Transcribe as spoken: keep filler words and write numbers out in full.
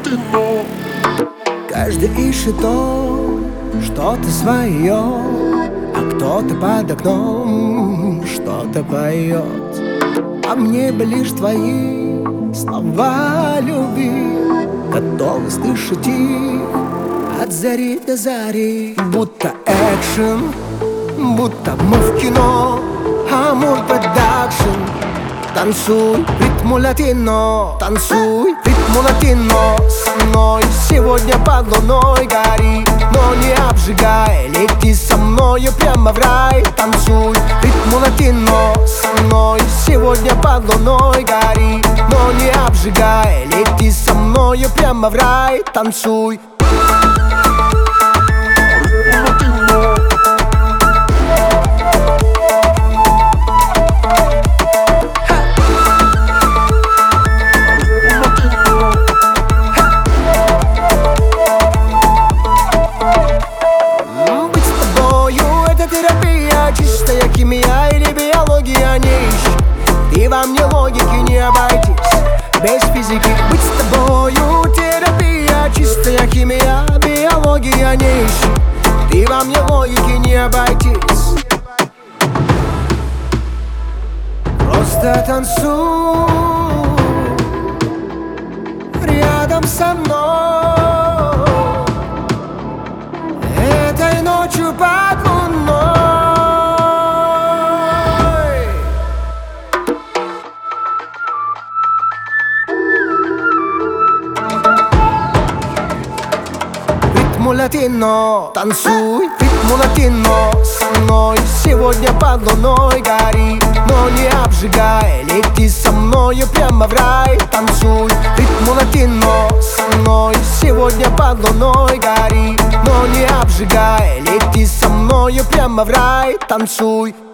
Каждый ищет то, что-то свое, а кто-то под окном что-то поет. А мне бы лишь твои слова любви, готовы слышать их от зари до зари. Будто экшен, будто мы в кино, Амур продакшн. Танцуй ритму латино, танцуй ритму латино со мной. Сегодня под луной гори, но не обжигай. Лети со мною прямо в рай. Танцуй ритму латино со мной. Сегодня под луной гори, но не обжигай. Лети со мною прямо в рай. Танцуй. Чистая химия или биология не ищи. Ты во мне логики не обойтись. Без физики быть с тобою терапия. Чистая химия, биология не ищи. Ты во мне логики не обойтись. Просто танцуй рядом со мной этой ночью под луной. Ритму латино, танцуй, ритму латино со мной. Сегодня под луной гори, но не обжигай. Лети со мною прямо в рай. Танцуй, ритму латино со мной. Сегодня под луной гори, но не обжигай. Лети со мною прямо в рай. Танцуй.